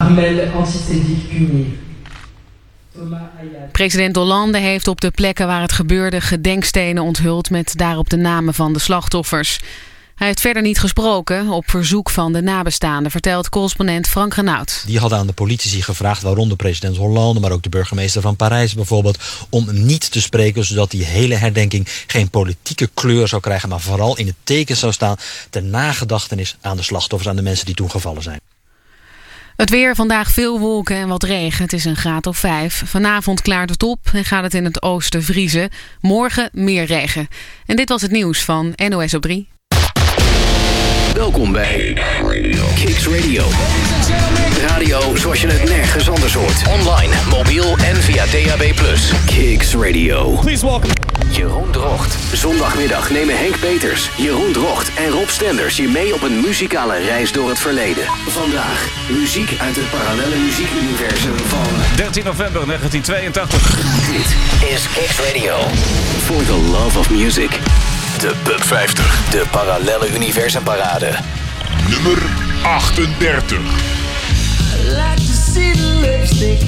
rumeurs antisémites punir. President Hollande heeft op de plekken waar het gebeurde gedenkstenen onthuld met daarop de namen van de slachtoffers. Hij heeft verder niet gesproken op verzoek van de nabestaanden, vertelt correspondent Frank Renaud. Die hadden aan de politici gevraagd, waaronder president Hollande, maar ook de burgemeester van Parijs bijvoorbeeld, om niet te spreken, zodat die hele herdenking geen politieke kleur zou krijgen, maar vooral in het teken zou staan ter nagedachtenis aan de slachtoffers, aan de mensen die toen gevallen zijn. Het weer, vandaag veel wolken en wat regen. Het is een graad of 5. Vanavond klaart het op en gaat het in het oosten vriezen. Morgen meer regen. En dit was het nieuws van NOS op 3. Welkom bij Kicks Radio. Radio zoals je het nergens anders hoort. Online, mobiel en via DAB+. Kicks Radio. Please welcome Jeroen Drocht. Zondagmiddag nemen Henk Peters, Jeroen Drocht en Rob Stenders je mee op een muzikale reis door het verleden. Vandaag muziek uit het parallelle muziekuniversum van 13 november 1982. Dit is Kicks Radio. For the love of music. De Pub 50. De parallelle universumparade. Nummer 38. I like to see the lipstick.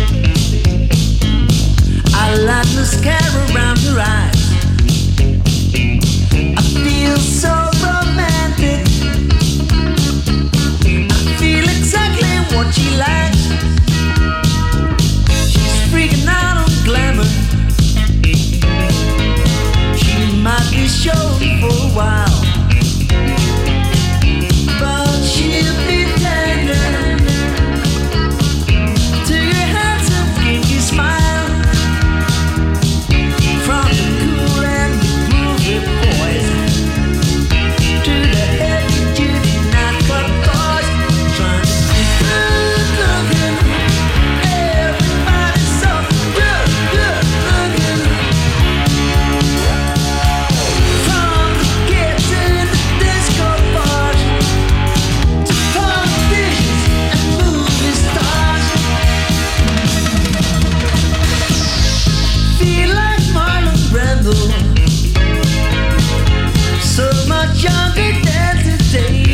I like mascara around her eyes. I feel so romantic. I feel exactly what she likes. She's freaking out on glamour. She might be showing for a while, but she'll be tender to your handsome kinky smile. From the cool and the groovy boys to the heavy duty nightclub boys, trying to be good looking. Everybody's so good looking. From the kids in the disco bars to politicians and movie stars. Feel like Marlon Brando, so much younger than today.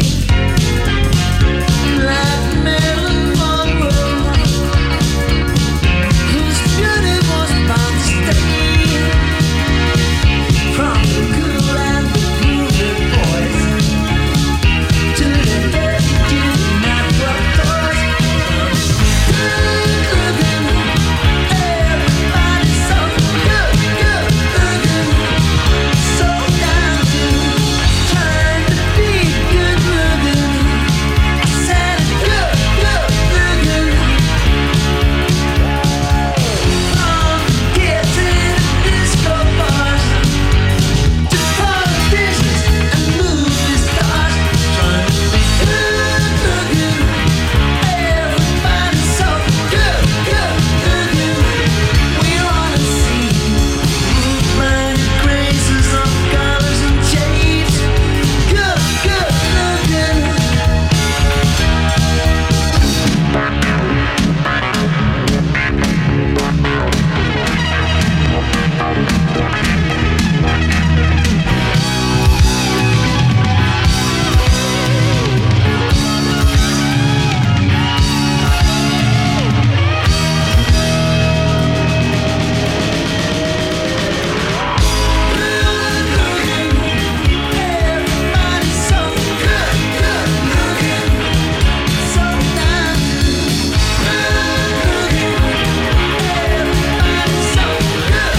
Like Marilyn Monroe, whose beauty was bound to stay. From the cool and the groovy boys to the heavy duty nightclub boys. Good looking, everybody's so good looking. So down to trying to be good looking. I said good looking. From kids in the disco bars to politicians and movie stars, trying to be good looking. Everybody's so good looking. We wanna see blinded graces of collars and chains. Good looking. Everybody's so good looking. So down everybody's so good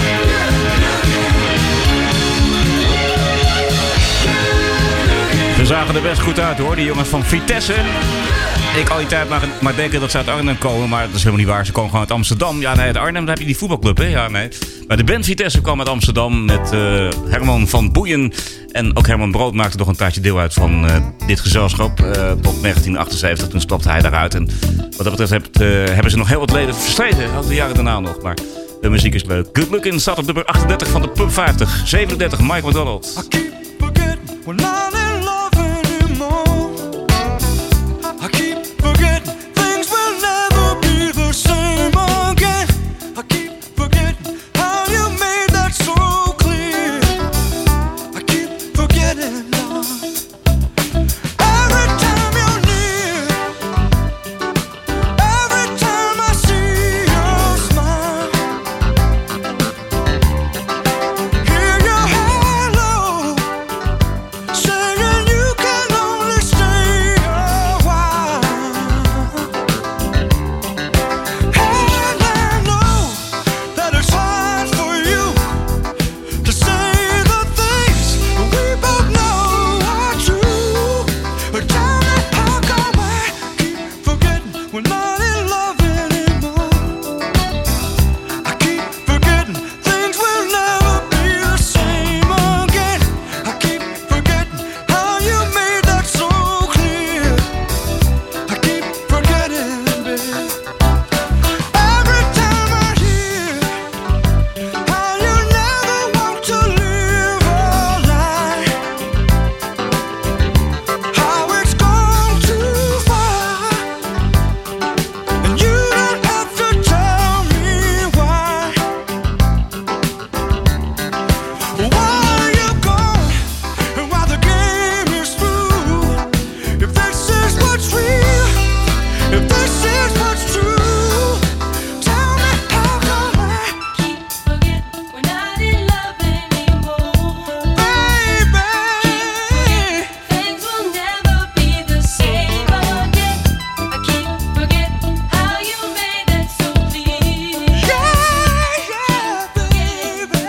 looking. Ze zagen er best goed uit hoor, die jongens van Vitesse. Ik al die tijd maar denken dat ze uit Arnhem komen, maar dat is helemaal niet waar. Ze komen gewoon uit Amsterdam. Ja, nee, uit Arnhem, daar heb je die voetbalclub, hè? Ja, nee. Maar de band Vitesse kwam uit Amsterdam met Herman van Boeien. En ook Herman Brood maakte nog een tijdje deel uit van dit gezelschap. Tot 1978, toen stapte hij daaruit. En wat dat betreft hebben ze nog heel wat leden verstreden. Ook de jaren daarna nog, maar de muziek is leuk. Good Looking staat op nummer 38 van de Pub 50. 37, Mike McDonald. I keep forgetting we're not in love anymore. I keep forgetting things will never be the same again. I keep forgetting how you made that so clear. I keep forgetting every time you're near. If this is what's true, tell me how come I Keep forgetting we're not in love anymore. baby. Things will never be the same again. I keep forgetting how you made it so clear. Yeah, baby.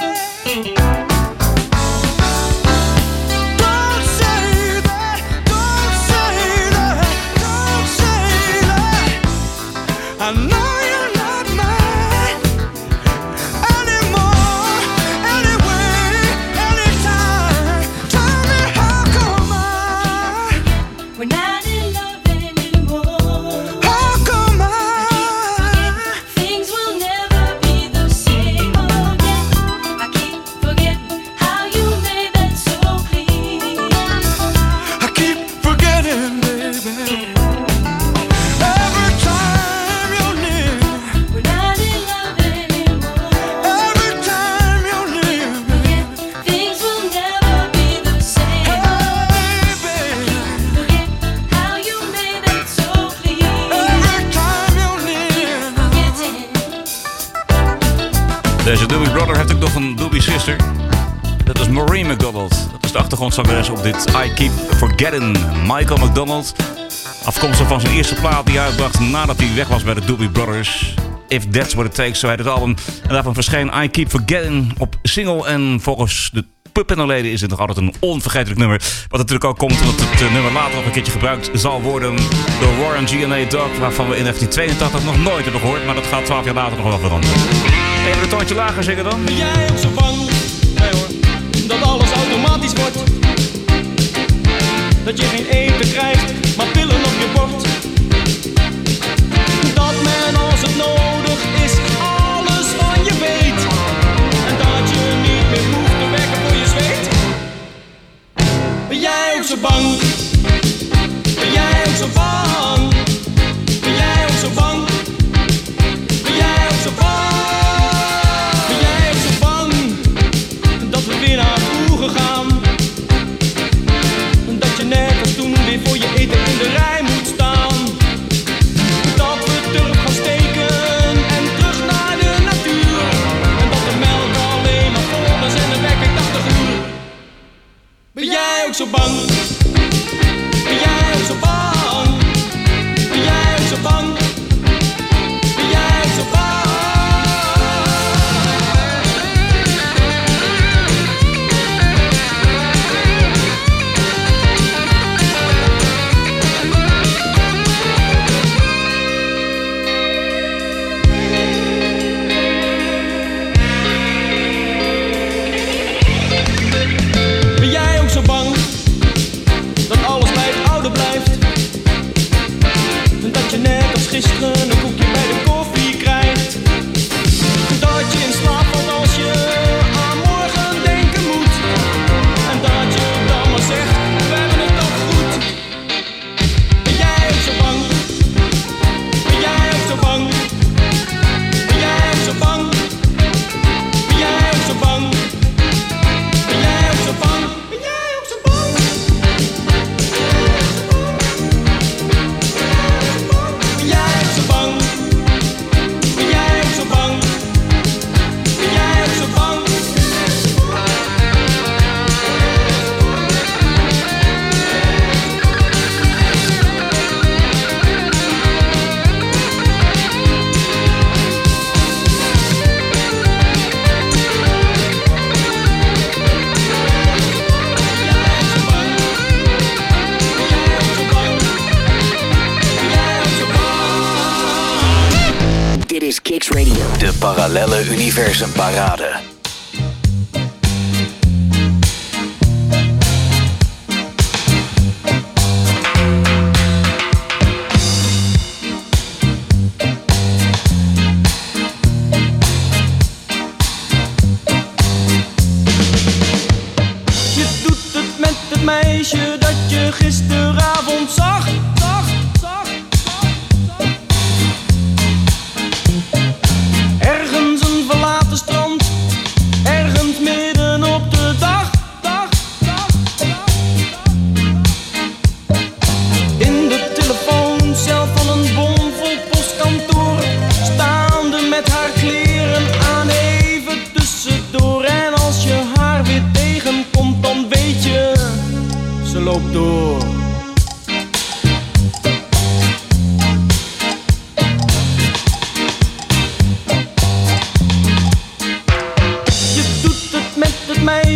Don't say that, don't say that, don't say that. I know you're not mine anymore, anyway, anytime. Tell me how come We're not in love anymore. how come Things will never be the same again. I keep forgetting how you made that so clear. I keep forgetting, baby. Every time you're near, We're not in love anymore. every time you're near me. Things will never be the same. Hey, baby. Forget how you made that so clear. Every time you're near. Forgetting. Deze Doobie Brother heeft ook nog een Doobie Sister. Dat is Maureen McDonald. Dat is de achtergrondzangeres op dit I Keep Forgetting. Michael McDonald. Afkomstig van zijn eerste plaat die hij uitbracht nadat hij weg was bij de Doobie Brothers. If That's What It Takes, zo heet het album. En daarvan verscheen I Keep Forgetting op single. En volgens de Pub-panelleden is het nog altijd een onvergetelijk nummer. Wat natuurlijk ook komt omdat het nummer later nog een keertje gebruikt zal worden door Warren G&A Dog. Waarvan we in 1982 nog nooit hebben gehoord. Maar dat gaat 12 jaar later nog wel veranderen. Even een toontje lager zingen dan. Ben jij ook zo bang? Nee hoor, dat alles automatisch wordt. Dat je geen eten krijgt, maar pillen op je bord. Dat men als het nodig is, alles van je weet. En dat je niet meer hoeft te werken voor je zweet. Ben jij ook zo bang? Ben jij ook zo bang? Ben jij ook zo bang? Ben jij ook zo bang? Ben jij ook zo bang dat we weer naar vroeger gaan? Dat je net als toen weer voor je eten in de rij moet staan. Dat we terug gaan steken en terug naar de natuur. En dat de melk alleen maar vol is en de wekker 80 uur. Ben jij ook zo bang? Ben jij ook zo bang? Ben jij ook zo bang? Ben jij ook zo bang? Ben jij ook zo bang dat alles bij het oude blijft? En dat je net als gisteren een koekje bij de koffie krijgt? Dat je in slaap valt als je aan morgen denken moet? En dat je dan maar zegt, we hebben het toch goed? Ben jij ook zo bang? Ben jij ook zo bang? Ben jij ook zo bang? Ben jij ook zo bang? Ben jij ook zo bang? Ben jij ook zo bang? Ben jij ook zo bang? Ben jij ook zo bang? Ben jij ook zo bang? Dit is Kicks Radio. De Parallelle Universum Parade. Je doet het met het meisje dat je gisteravond zag. Ergens een verlaten strand, ergens midden op de dag. In de telefooncel van een bon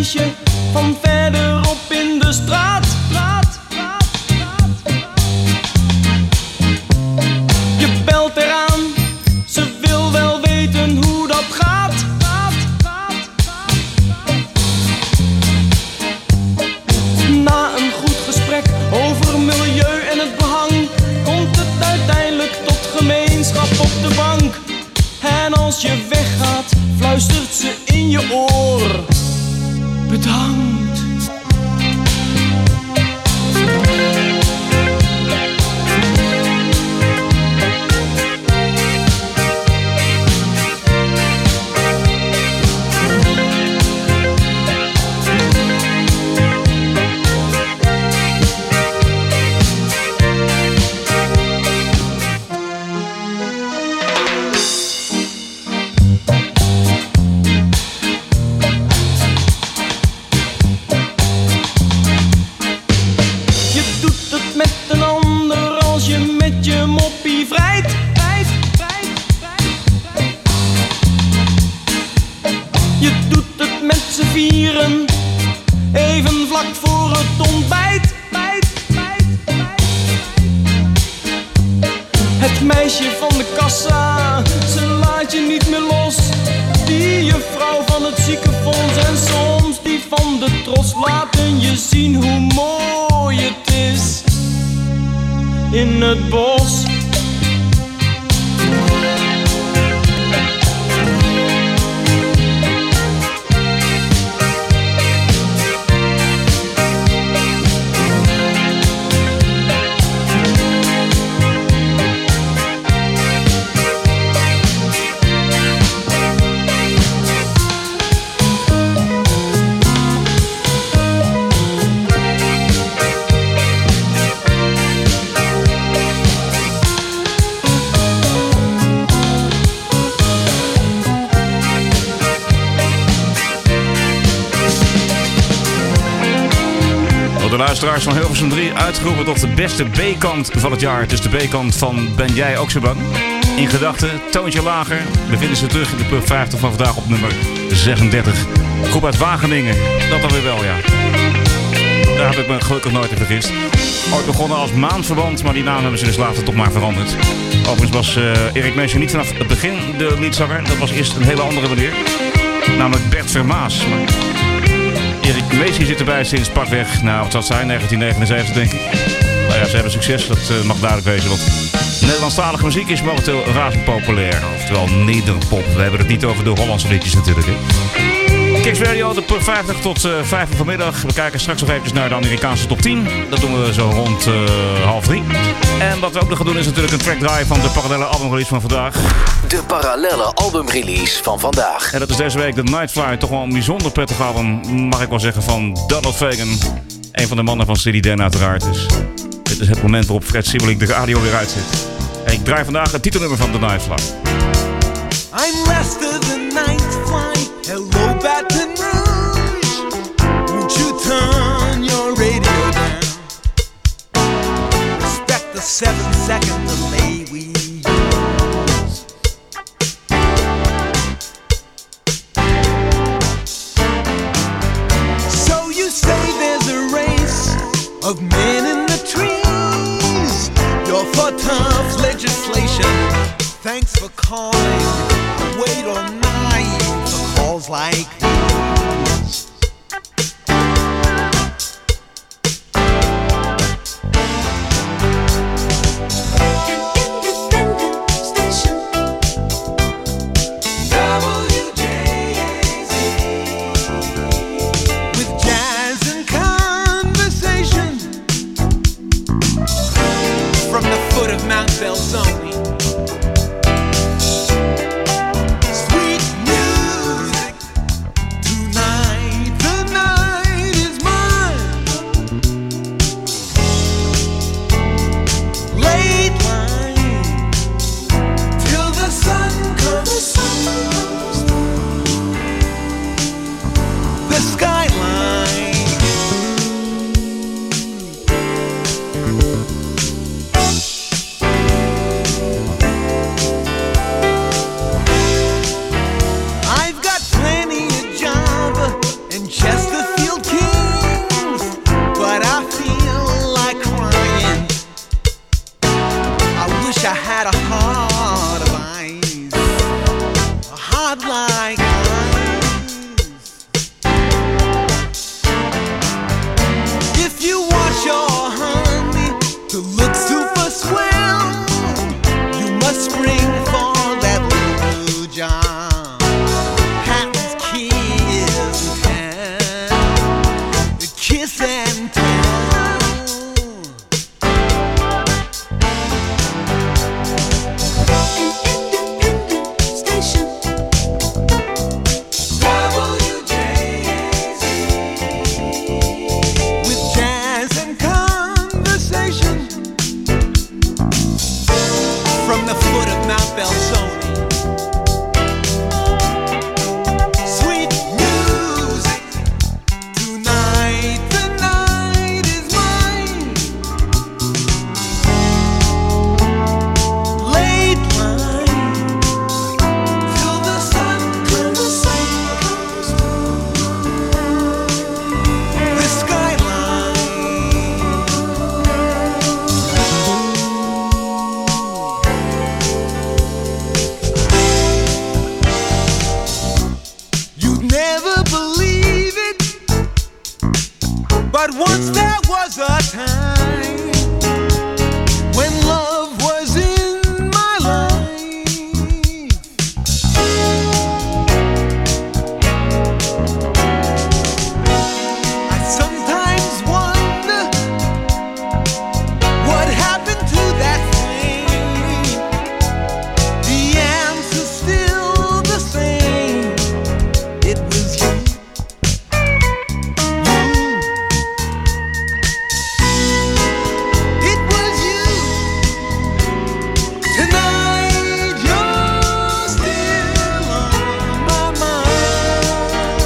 meisje van verderop in de straat. Je belt eraan, ze wil wel weten hoe dat gaat. Na een goed gesprek over milieu en het behang komt het uiteindelijk tot gemeenschap op de bank. En als je weggaat, fluistert ze in je oor: bedankt. Even vlak voor het ontbijt. Het meisje van de kassa, ze laat je niet meer los. Die juffrouw van het ziekenfonds en soms die van de tros laten je zien hoe mooi het is in het bos. De luisteraars van Hilversum 3 uitgeroepen tot de beste B-kant van het jaar. Het is de B-kant van Ben jij ook zo bang? In gedachten, toontje lager. We vinden ze terug in de Pub 50 van vandaag op nummer 36. Groep uit Wageningen, dat dan weer wel, ja. Daar heb ik me gelukkig nooit in vergist. Ooit begonnen als Maandverband, maar die naam hebben ze dus later toch maar veranderd. Overigens was Erik Meesje niet vanaf het begin de leadzanger. Dat was eerst een hele andere meneer. Namelijk Bert Vermaas. Erik Meesje zit erbij sinds pakweg, wat zal het zijn, 1979 denk ik. Nou ja, ze hebben succes, dat mag duidelijk wezen. Want Nederlandstalige muziek is momenteel razend populair. Oftewel nederpop. We hebben het niet over de Hollandse liedjes natuurlijk. Hè. Kicks Radio, de Pub 50 tot 5 uur vanmiddag. We kijken straks nog even naar de Amerikaanse top 10. Dat doen we zo rond 2:30. En wat we ook nog gaan doen is natuurlijk een track draaien van de parallelle albumrelease van vandaag. De parallelle albumrelease van vandaag. En dat is deze week de Night Flight. Toch wel een bijzonder prettig album, mag ik wel zeggen, van Donald Fagen. Een van de mannen van Steely Dan uiteraard. Dus dit is het moment waarop Fred Siebelink de radio weer uitzet. En ik draai vandaag het titelnummer van The Night Flight. I'm Lester the Night Flight. Hello, Baton Rouge. Won't you turn your radio down? Respect the 7-second delay we use. So you say there's a race of men in the trees. You're for tough legislation. Thanks for calling. Wait all night for calls like these. Sweet music foot of Mount Belzoni. Sweet music, tonight the night is mine. Late line till the sun comes through. The skyline. You'd never believe it, but once there was a time when love was in my life. I sometimes wonder what happened to that flame. The answer's still the same. It was you. It was you. Tonight you're still on my mind.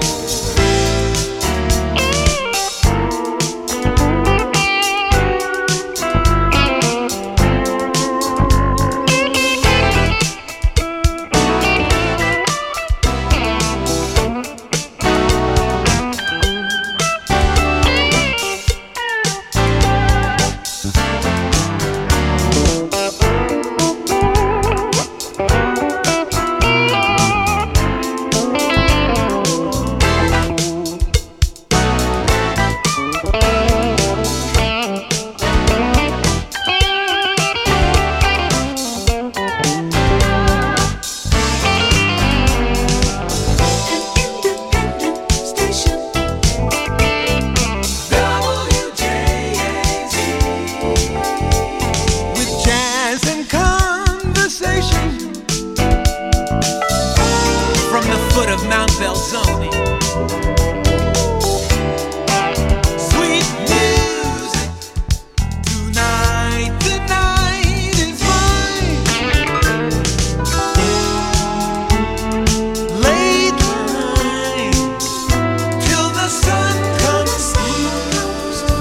With jazz and conversation from the foot of Mount Belzoni. Sweet music, tonight the night is mine. Late line till the sun comes through.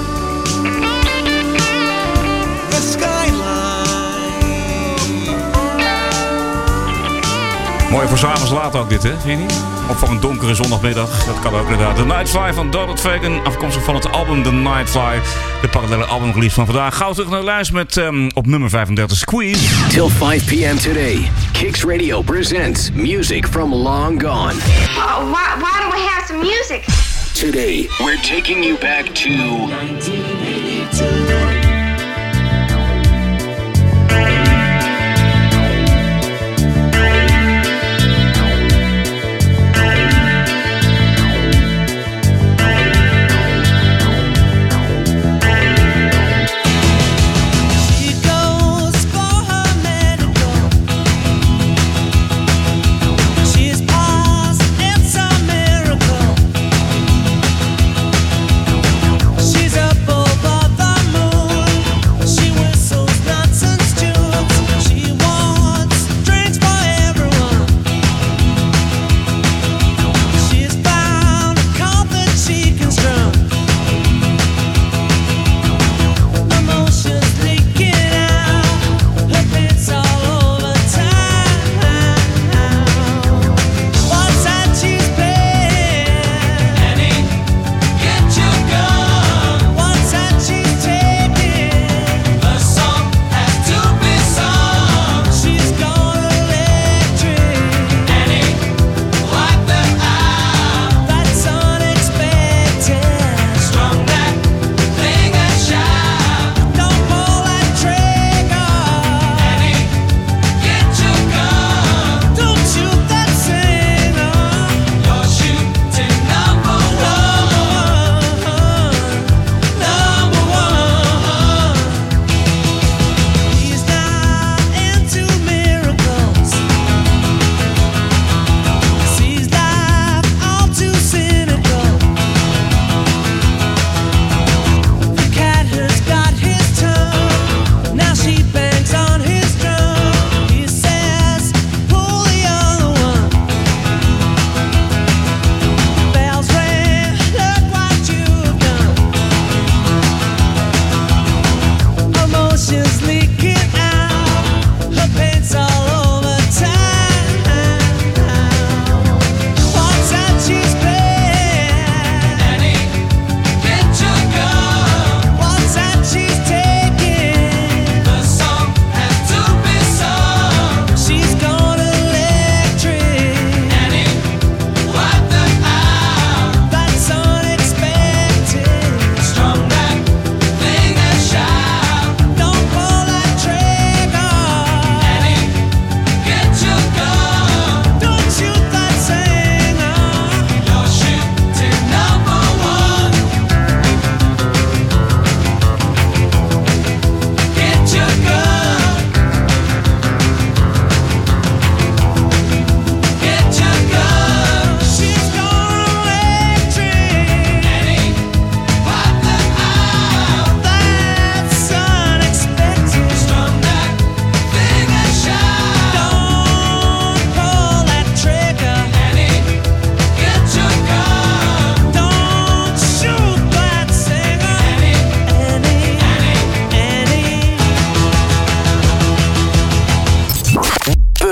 The skyline. Mooi voor 's avonds laat ook dit, hè? Vind je niet? Of voor een donkere zondagmiddag. Dat kan ook inderdaad. The Nightfly van Donald Fagan. Afkomstig van het album The Nightfly. De parallele albumrelease van vandaag. Gauw terug naar de lijst met op nummer 35 Squeeze. Till 5 p.m. today, Kicks Radio presents music from long gone. Why do we have some music? Today, we're taking you back to 1982. She goes for her medical. She's passed, it's a miracle. She's up above the moon.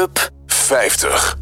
Pub 50.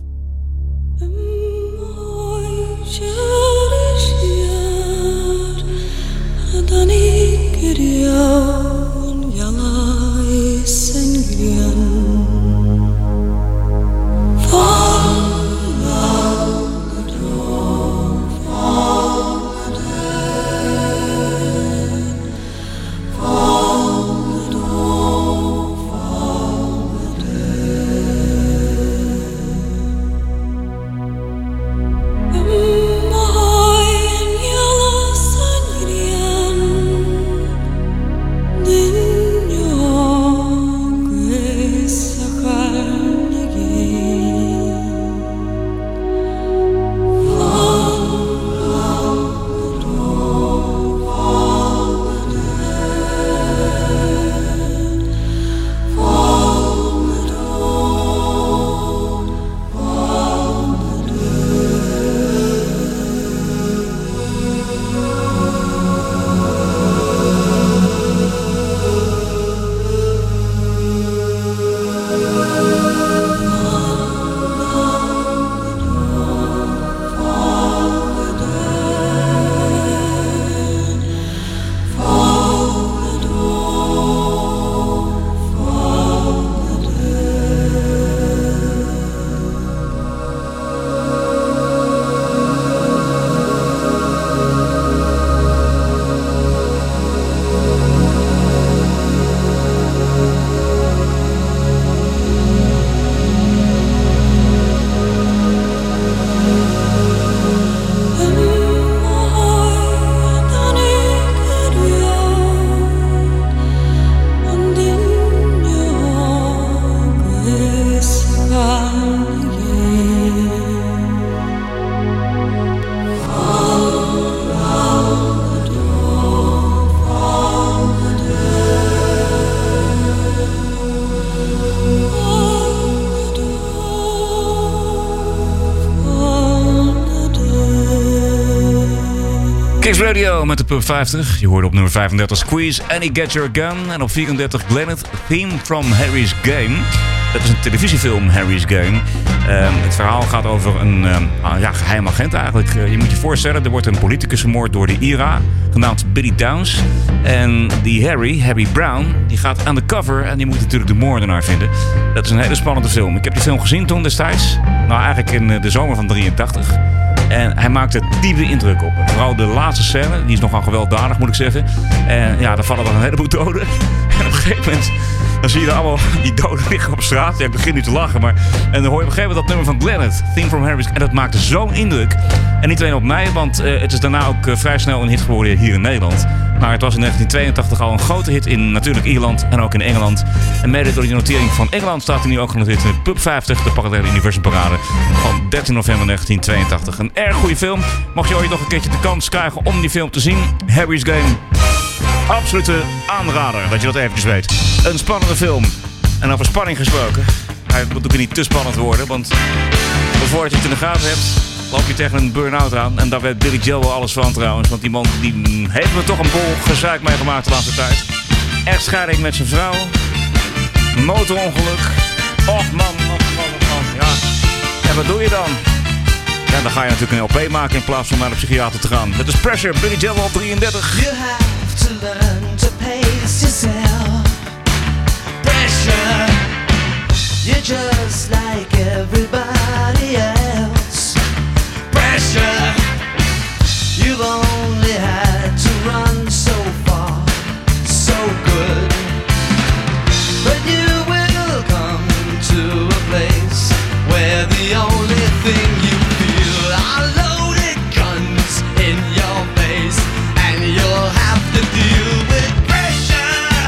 Kicks Radio met de Pub 50. Je hoorde op nummer 35 Squeeze, Annie Get Your Gun. En op 34 Glennet, Theme from Harry's Game. Dat is een televisiefilm, Harry's Game. Het verhaal gaat over een geheim agent eigenlijk. Je moet je voorstellen, er wordt een politicus vermoord door de IRA, genaamd Billy Downs. En die Harry Brown, die gaat undercover en die moet natuurlijk de moordenaar vinden. Dat is een hele spannende film. Ik heb die film gezien toen destijds. Nou, eigenlijk in de zomer van 83. En hij maakte diepe indruk op. Vooral de laatste scène, die is nogal gewelddadig moet ik zeggen. En ja, daar vallen dan een heleboel doden. En op een gegeven moment, dan zie je dan allemaal die doden liggen op straat. Ja, ik begin nu te lachen, maar... En dan hoor je op een gegeven moment dat nummer van Glennet, Theme from Harry's. En dat maakte zo'n indruk. En niet alleen op mij, want het is daarna ook vrij snel een hit geworden hier in Nederland. Maar het was in 1982 al een grote hit in natuurlijk Ierland en ook in Engeland. En mede door die notering van Engeland staat hij nu ook genoteerd in de Pub 50, de parallele Universum Parade van 13 november 1982. Een erg goede film. Mocht je ooit nog een keertje de kans krijgen om die film te zien, Harry's Game. Absolute aanrader, dat je dat eventjes weet. Een spannende film. En over spanning gesproken. Hij moet ook niet te spannend worden, want voordat je het in de gaten hebt, loop je tegen een burn-out aan. En daar weet Billy Joel wel alles van trouwens. Want die man die heeft er toch een bol gezeik mee gemaakt de laatste tijd. Echtscheiding met zijn vrouw. Motorongeluk. Och man. Ja. En wat doe je dan? Ja, dan ga je natuurlijk een LP maken in plaats van naar de psychiater te gaan. Dat is Pressure, Billy Joel op 33. You have to learn to pace yourself. Pressure. You're just like everybody else. Pressure. You've only had to run so far, so good. But you will come to a place where the only thing you feel are loaded guns in your face, and you'll have to deal with pressure.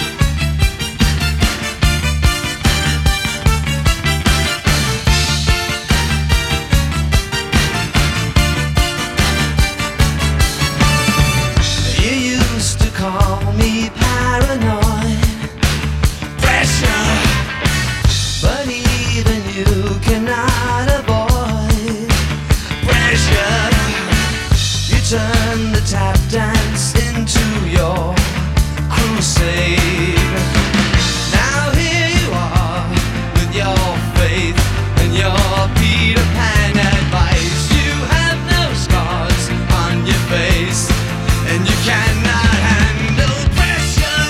You used to call me paranoid. Pressure. But even you cannot avoid pressure. You turn the tap dance into your crusade. Now here you are with your face faith and your Peter Pan advice. You have no scars on your face, and you cannot handle pressure.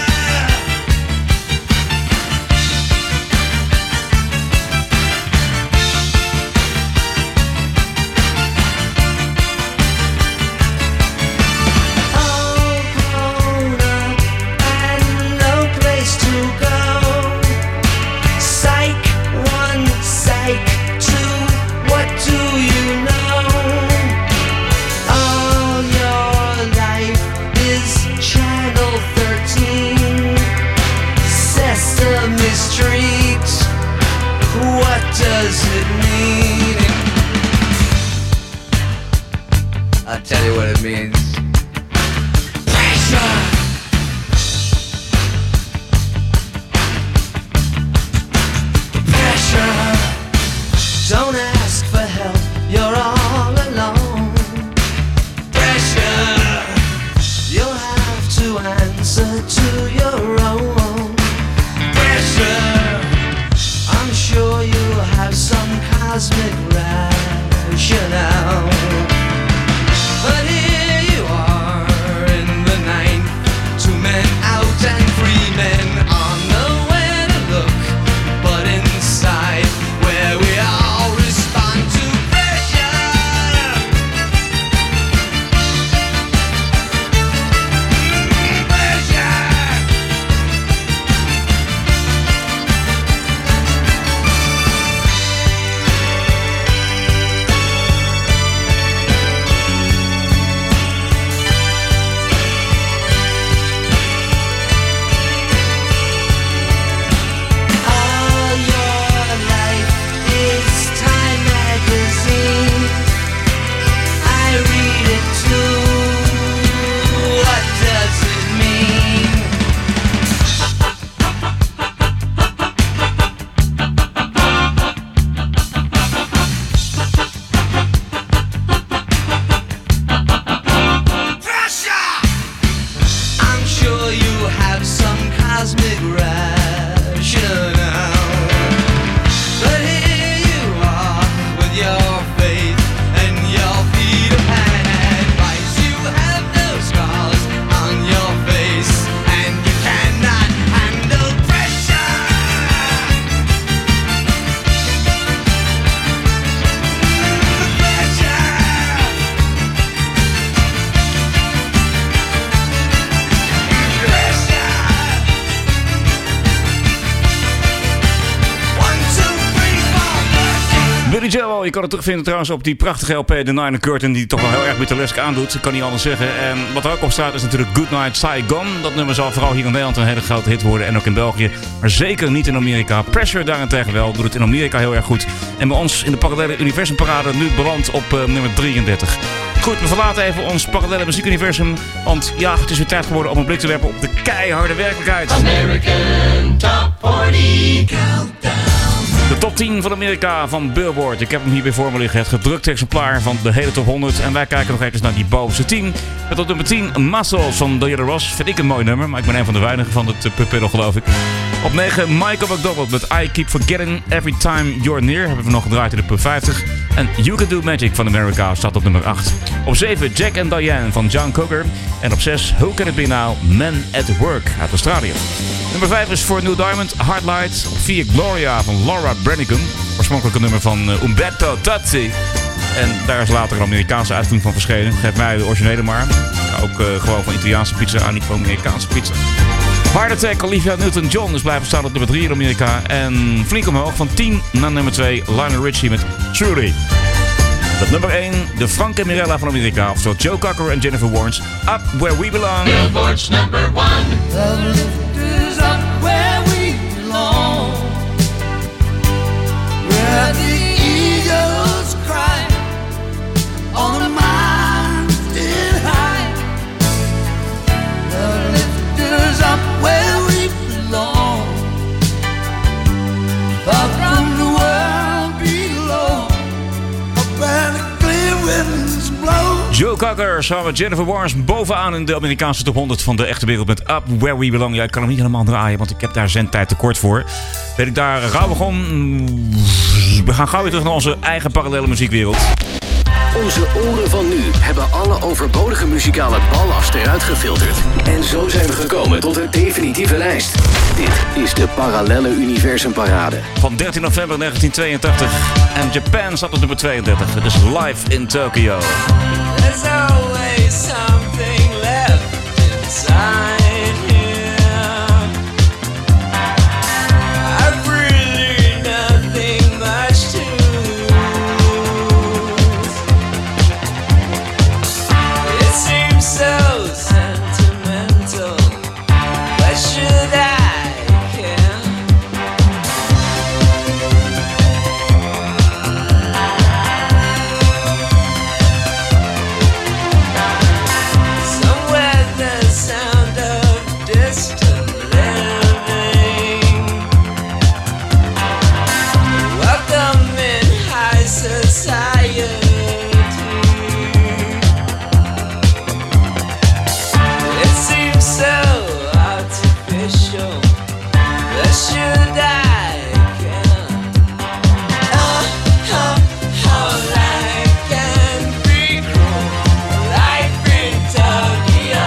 All grown up and no place to go. Psych 1, psych 2, what do you know? All your life is Channel 13, Sesame Street, what does it mean? I'll tell you what it means. Pressure! Pressure! Don't ask for help, you're all alone. Pressure! You'll have to answer to your own. Pressure! I'm sure you have some cosmic rationale. But here you are in the ninth, 2 men out and 3 men on nowhere to look but inside, where we all respond to pressure. Pressure. All your life is Time magazine. I read it too. What does it mean? Pressure! I'm sure you have some cosmic rationale. But here you are with your faith and your Peter Pan advice. You have no scars on your face, and you cannot handle pressure. Pressure. Pressure. 1, 2, 3, 4, Billy Joel, je kan het terugvinden trouwens op die prachtige LP The Nine Curtain, die toch wel heel erg burlesk aandoet. Ik kan niet anders zeggen. En wat er ook op staat is natuurlijk Goodnight Saigon. Dat nummer zal vooral hier in Nederland een hele grote hit worden en ook in België. Maar zeker niet in Amerika. Pressure daarentegen wel, doet het in Amerika heel erg goed. En bij ons in de parallele universumparade nu beland op nummer 33. Goed, we verlaten even ons parallele muziekuniversum. Want ja, het is weer tijd geworden om een blik te werpen op de keiharde werkelijkheid. American Top 40 Countdown. De top 10 van Amerika van Billboard. Ik heb hem hier weer voor me liggen. Het gedrukte exemplaar van de hele top 100. En wij kijken nog even naar die bovenste 10. Met op nummer 10 Muscles van Diana Ross. Vind ik een mooi nummer, maar ik ben een van de weinigen van het pupillen, geloof ik. Op 9 Michael McDonald met I Keep Forgetting Every Time You're Near. Hebben we nog gedraaid in de top 50. En You Can Do Magic van America staat op nummer 8. Op 7 Jack and Diane van John Cougar. En op 6 Who Can It Be Now? Men at Work uit Australië. Nummer 5 is voor New Diamond Hard Light. Op 4 Gloria van Laura Branigan. Oorspronkelijk een nummer van Umberto Tozzi. En daar is later een Amerikaanse uitvoering van verschenen. Geef mij de originele maar. Ja, ook gewoon van Italiaanse pizza, niet van Amerikaanse pizza. Heart Attack, Olivia Newton-John is blijven staan op nummer 3 in Amerika. En flink omhoog van 10 naar nummer 2 Lionel Richie met Truly. Op nummer 1 de Frank en Mirella van Amerika. Oftewel Joe Cocker en Jennifer Warnes. Up Where We Belong. Billboard's number 1. The lift is up where we belong, where the eagles cry on the mountain high. The lift is up where we belong, far from the world below, up where the clear winds blow. Joe Cocker samen met Jennifer Warnes bovenaan in de Amerikaanse top 100 van de echte wereld met Up Where We Belong. Ja, ik kan hem niet helemaal draaien, want ik heb daar zendtijd tekort voor. Ben ik daar rauwig om? We gaan gauw weer terug naar onze eigen parallele muziekwereld. Onze oren van nu hebben alle overbodige muzikale ballast eruit gefilterd. En zo zijn we gekomen tot een definitieve lijst. Dit is de Parallelle Universumparade. Van 13 november 1982. En Japan staat op nummer 32. Het is Live in Tokyo. There's always something left inside here. I've really nothing much to lose. It seems so sentimental. Why should I care? Somewhere the sound of distant living. Welcome in high society. It seems so artificial. Where should I care? How life can be cruel. Life in Tokyo.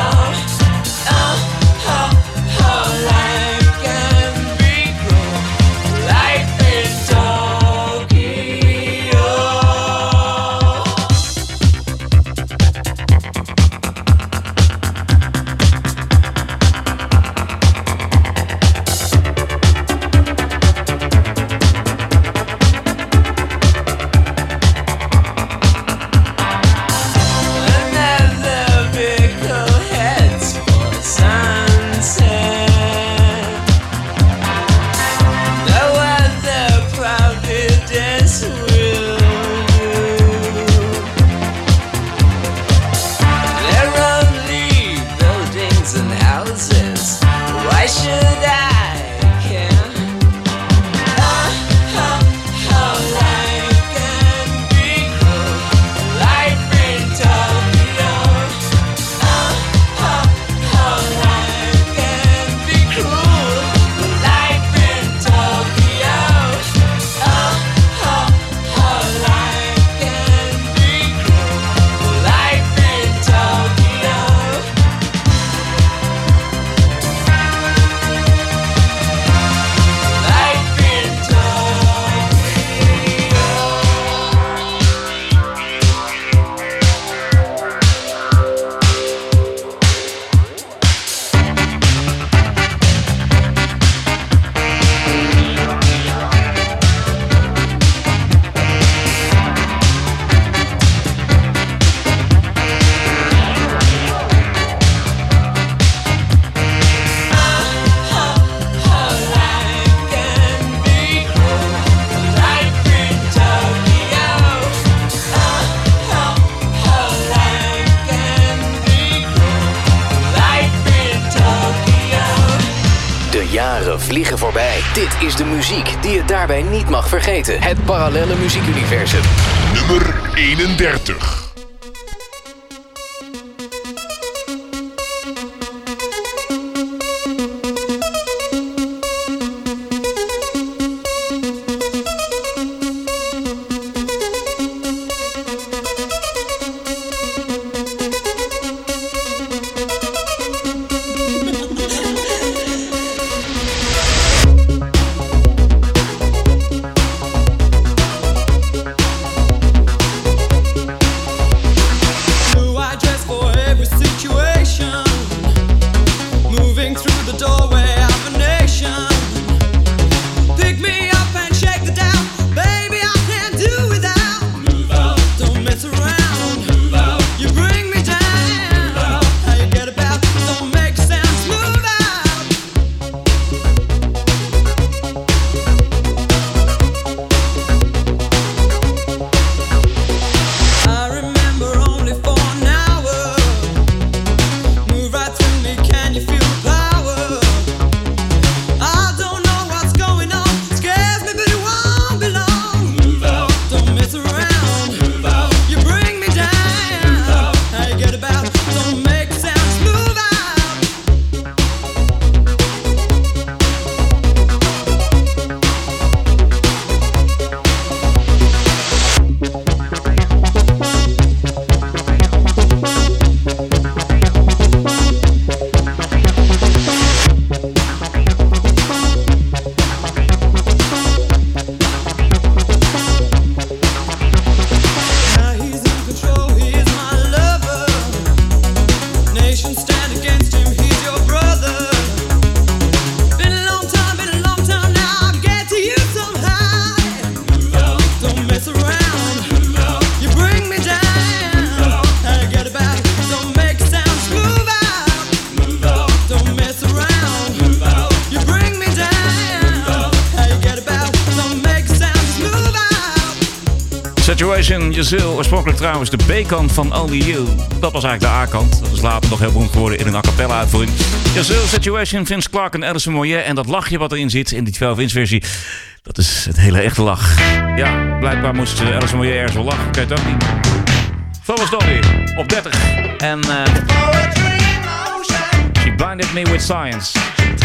How life can be cruel. Life in Tokyo. Another vehicle heads for sunset. No other providence will do. They're only buildings and houses. Why should I care? How life can be cruel. Life in Tokyo. How life can be cruel. Life in Tokyo. How life can be cruel. Life in Tokyo. Life in De jaren vliegen voorbij. Dit is de muziek die je daarbij niet mag vergeten. Het Parallelle Muziekuniversum. Nummer 31. Situation, Yazil, oorspronkelijk trouwens de B-kant van Only You. Dat was eigenlijk de A-kant. Dat is later nog heel beroemd geworden in een a cappella uitvoering. Yazil, Situation, Vince Clarke en Alison Moyet. En dat lachje wat erin zit in die 12-inch versie, dat is het hele echte lach. Ja, blijkbaar moest Alison Moyet ergens wel lachen. Ik weet het ook niet. Thomas Dolly op 30. En She Blinded Me With Science.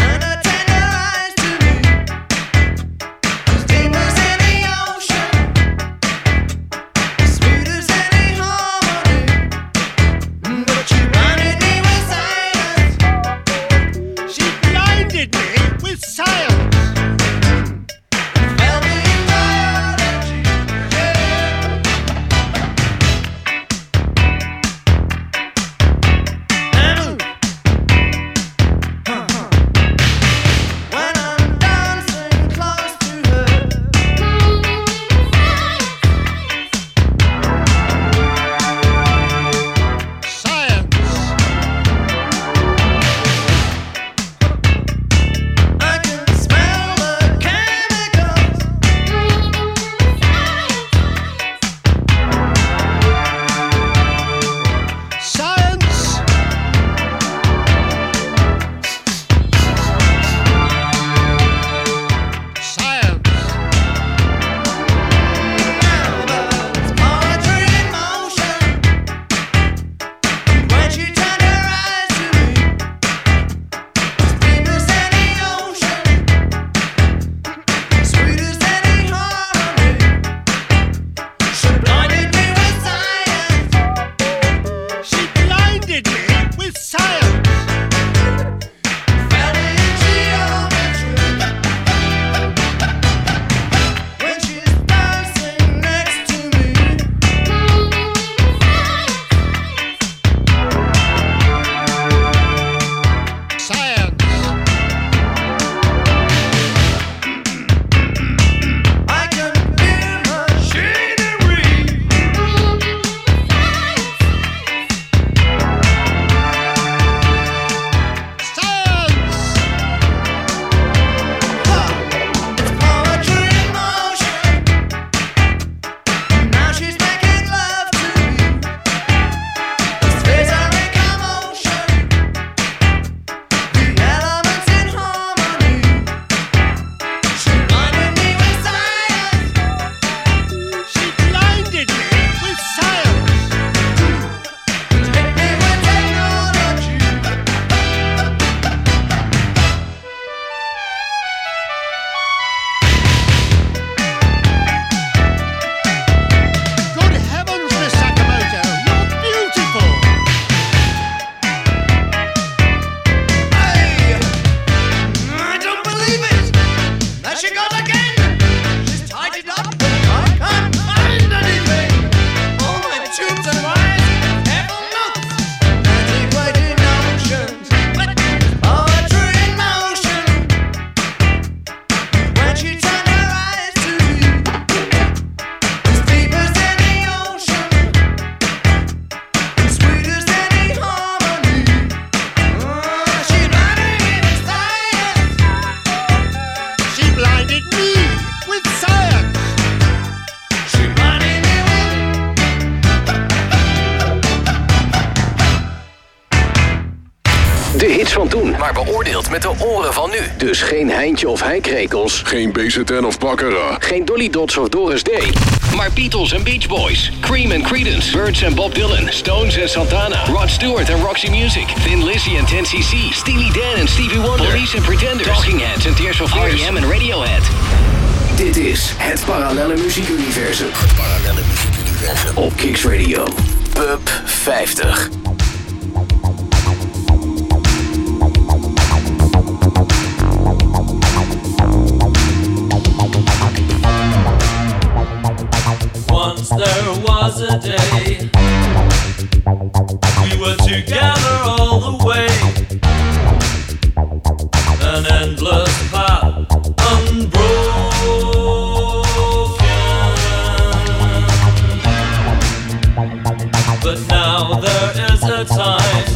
De hits van toen, maar beoordeeld met de oren van nu. Dus geen Heintje of Heikrekels. Geen BZN of Baccarat. Geen Dolly Dots of Doris Day. Maar Beatles en Beach Boys. Cream en Creedence. Birds en Bob Dylan. Stones en Santana. Rod Stewart en Roxy Music. Thin Lizzy en 10cc. Steely Dan en Stevie Wonder. Police en Pretenders. Talking Heads en Tears for Fears. R.E.M. en Radiohead. Dit is het parallelle muziekuniversum. Het parallelle muziekuniversum. Op Kicks Radio. Pub 50. Once there was a day we were together all the way, an endless path unbroken. But now there is a time,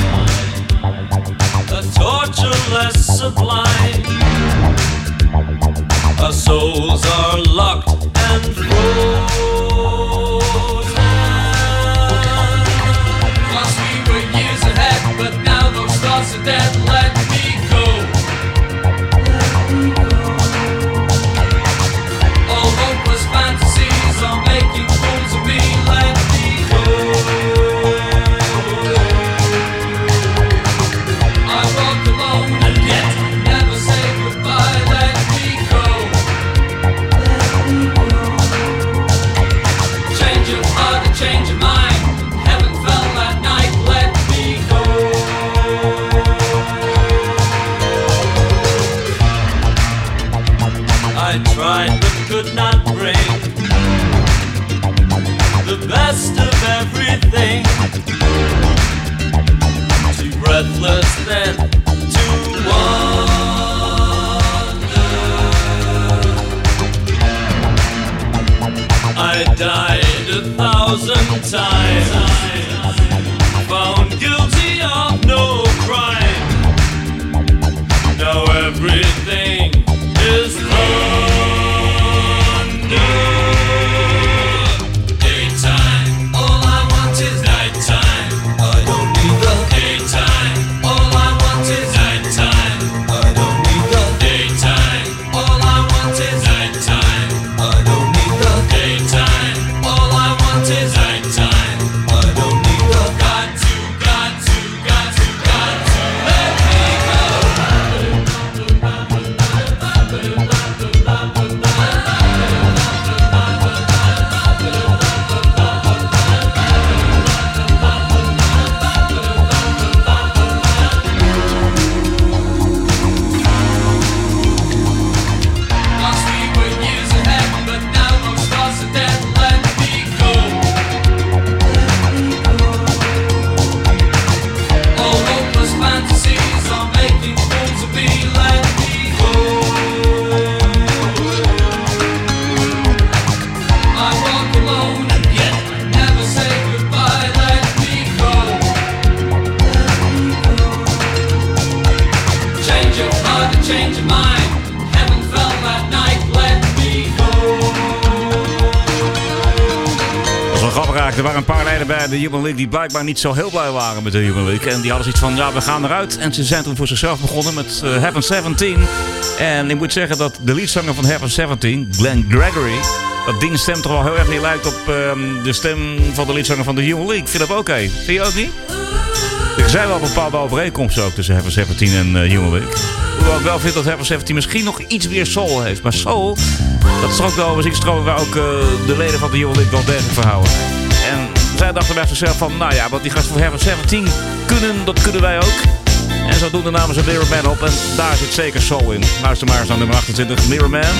a torture less sublime. Our souls are locked and frozen. everything. Too breathless then to wonder. I died 1,000 times, found guilty of no crime. Now everything is thunder. Daytime, all I want is nighttime. I don't need the daytime. All I want is nighttime. I don't need the daytime. All I want is nighttime. I don't need the daytime. All I want is nighttime. I don't need the got to let me go. Once we were years ahead, but now those stars are dead. Let me go. All hopeless fantasies are making fools of me. Let me go. I walk alone and yet never say goodbye. Let me go. Change your heart and change your mind. Heaven fell that night. Let me go. Dat is wel grappig eigenlijk. Er waren een paar leden bij de Human League die blijkbaar niet zo heel blij waren met de Human League. En die hadden zoiets van, ja, we gaan eruit. En ze zijn toen voor zichzelf begonnen met Heaven 17. En ik moet zeggen dat de leadzanger van Heaven 17, Glenn Gregory, dat die stem toch wel heel erg niet lijkt op de stem van de leadzanger van de Human League. Ik vind dat oké. Vind je ook niet? Er zijn wel bepaalde overeenkomsten ook tussen Heaven 17 en Human League. Hoewel ik wel vind dat Heaven 17 misschien nog iets meer soul heeft. Maar soul, dat is ook wel een muziekstroom waar ook de leden van de Human League wel degelijk voor houden. En zij dachten bij zichzelf van, nou ja, wat die gasten van Heaven 17 kunnen, dat kunnen wij ook. En zodoende namen ze Mirror Man op en daar zit zeker soul in. Luister maar eens naar nummer 28, Mirror Man.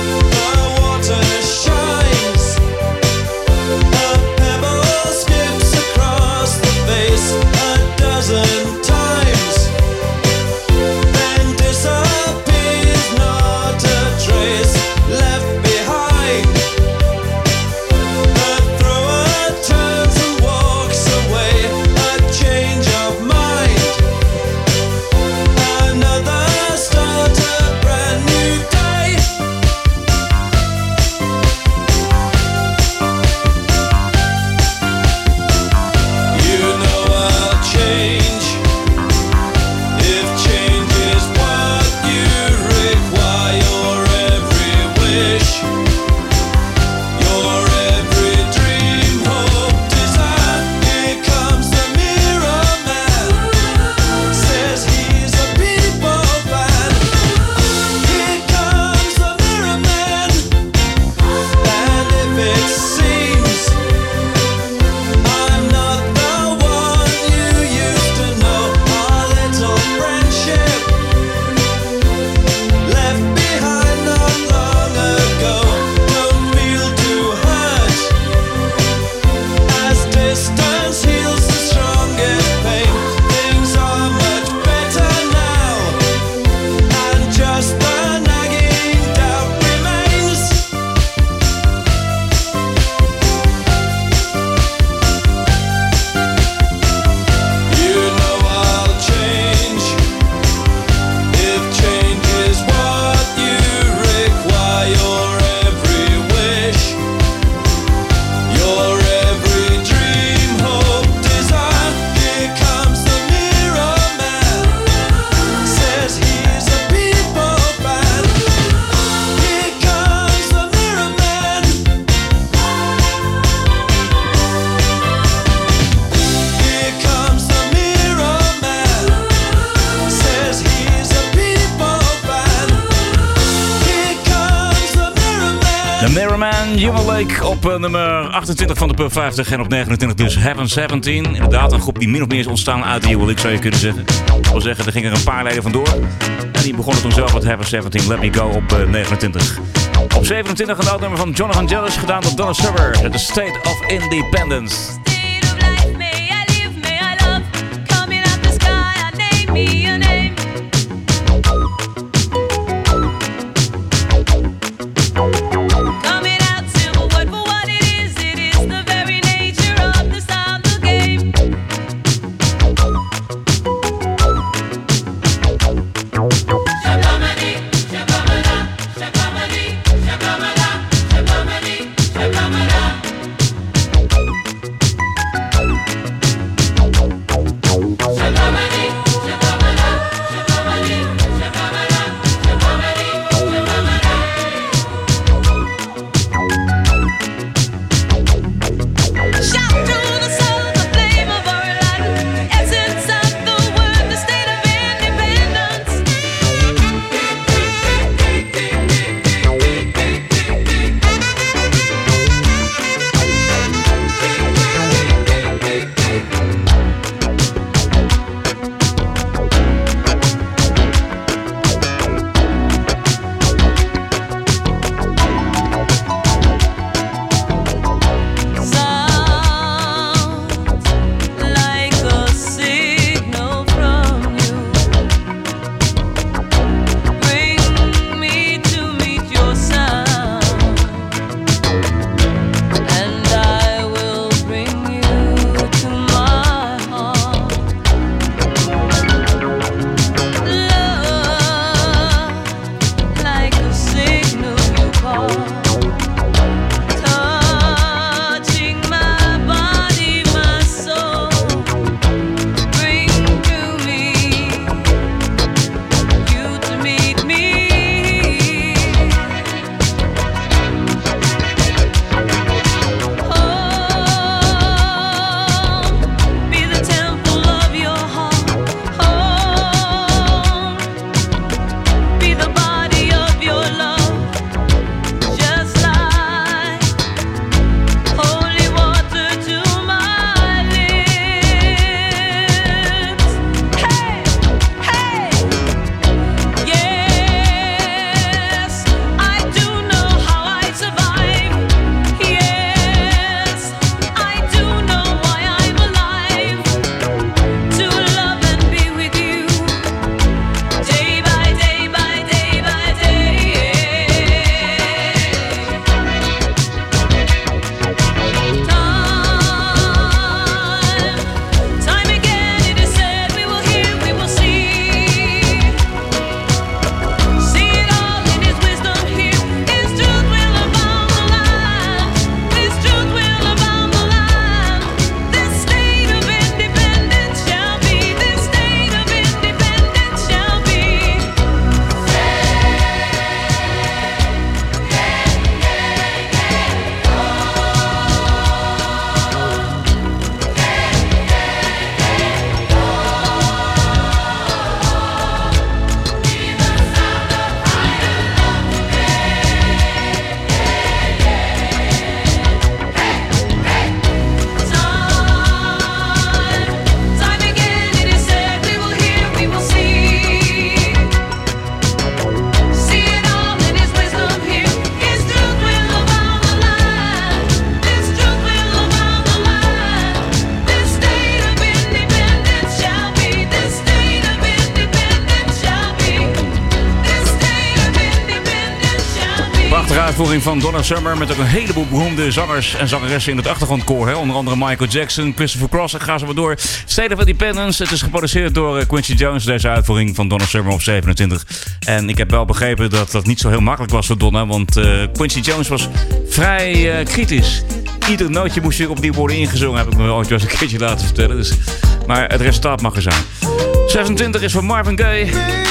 Human League op nummer 28 van de Pub 50 en op 29 dus Heaven 17. Inderdaad, een groep die min of meer is ontstaan uit de Human League, zou je kunnen zeggen. Ik wil zeggen, er gingen er een paar leden vandoor. En die begonnen toen zelf met Heaven 17, Let Me Go op 29. Op 27 een oud nummer van Jonathan Jellis, gedaan door Donna Summer, The State of Independence. State of life. uitvoering van Donna Summer met ook een heleboel beroemde zangers en zangeressen in het achtergrondkoor. Hè? Onder andere Michael Jackson, Christopher Cross en ga zo maar door. State of Independence. Het is geproduceerd door Quincy Jones, deze uitvoering van Donna Summer op 27. En ik heb wel begrepen dat dat niet zo heel makkelijk was voor Donna, want Quincy Jones was vrij kritisch. Ieder nootje moest weer opnieuw worden ingezongen, heb ik me ooit wel eens een keertje laten vertellen. Dus, maar het resultaat mag er zijn. 26 is voor Marvin Gaye.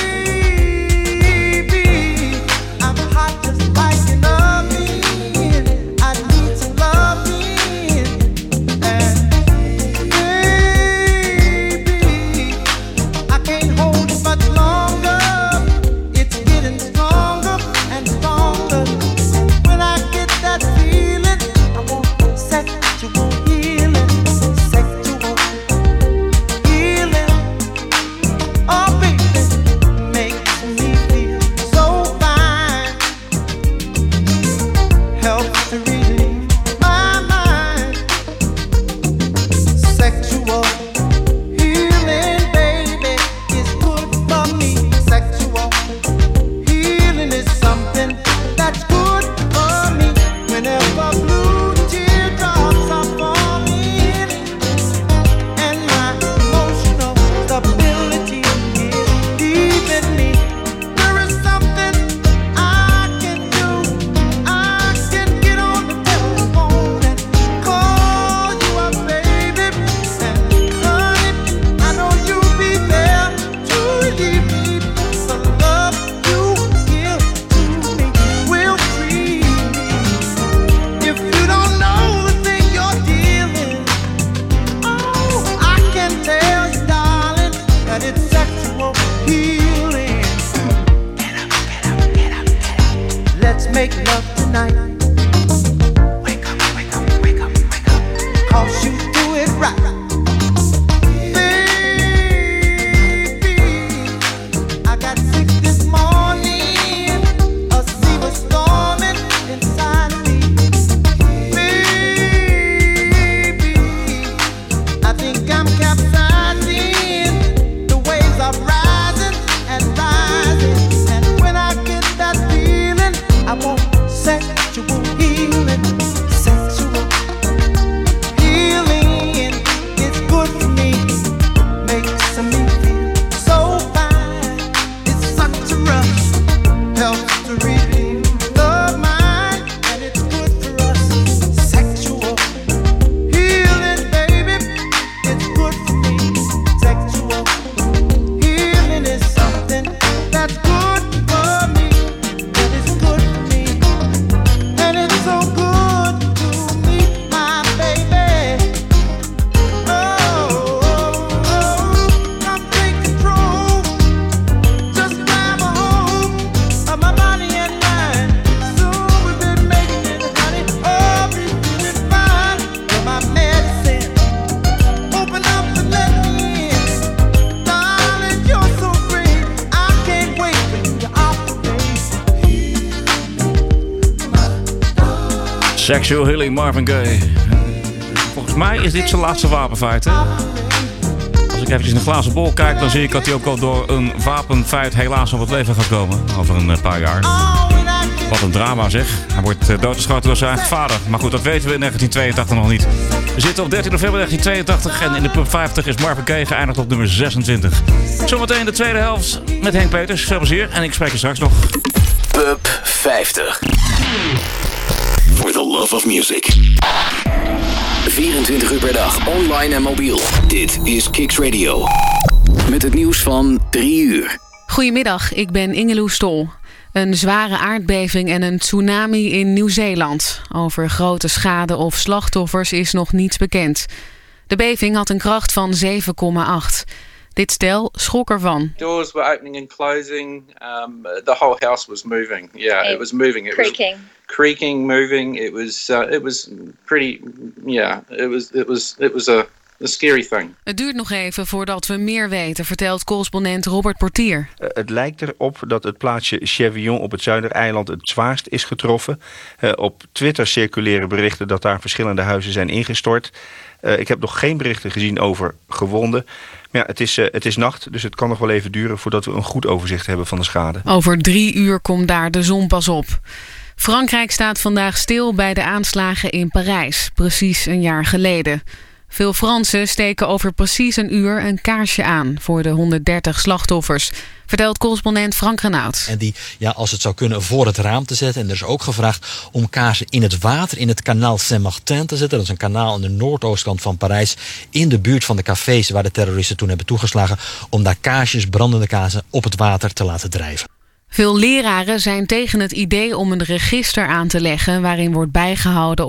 Sexual Healing, Marvin Gaye. Volgens mij is dit zijn laatste wapenfeit. Hè? Als ik eventjes in een glazen bol kijk, dan zie ik dat hij ook al door een wapenfeit helaas op het leven gaat komen. Over een paar jaar. Wat een drama zeg. Hij wordt doodgeschoten door zijn eigen vader. Maar goed, dat weten we in 1982 nog niet. We zitten op 13 november 1982 en in de Pub 50 is Marvin Gaye geëindigd op nummer 26. Zometeen de tweede helft met Henk Peters. Veel plezier en ik spreek je straks nog. Pub 50. For the love of music. 24 uur per dag, online en mobiel. Dit is Kicks Radio. Met het nieuws van 3 uur. Goedemiddag, ik ben Ingeloe Stol. Een zware aardbeving en een tsunami in Nieuw-Zeeland. Over grote schade of slachtoffers is nog niets bekend. De beving had een kracht van 7,8. Dit stel schrok ervan. Doors were opening and closing. The whole house was moving. Yeah, it was moving. It creaking. Was creaking, moving. It was pretty. Yeah, it was a scary thing. Het duurt nog even voordat we meer weten, vertelt correspondent Robert Portier. Het lijkt erop dat het plaatsje Chevion op het Zuidereiland het zwaarst is getroffen. Op Twitter circuleren berichten dat daar verschillende huizen zijn ingestort. Ik heb nog geen berichten gezien over gewonden. Maar ja, het is nacht, dus het kan nog wel even duren voordat we een goed overzicht hebben van de schade. Over 3 uur komt daar de zon pas op. Frankrijk staat vandaag stil bij de aanslagen in Parijs, precies een jaar geleden. Veel Fransen steken over precies een uur een kaarsje aan voor de 130 slachtoffers, vertelt correspondent Frank Renaud. En die, als het zou kunnen, voor het raam te zetten. En er is ook gevraagd om kaarsen in het water, in het kanaal Saint-Martin te zetten. Dat is een kanaal aan de noordoostkant van Parijs, in de buurt van de cafés waar de terroristen toen hebben toegeslagen, om daar kaarsjes, brandende kaarsen, op het water te laten drijven. Veel leraren zijn tegen het idee om een register aan te leggen waarin wordt bijgehouden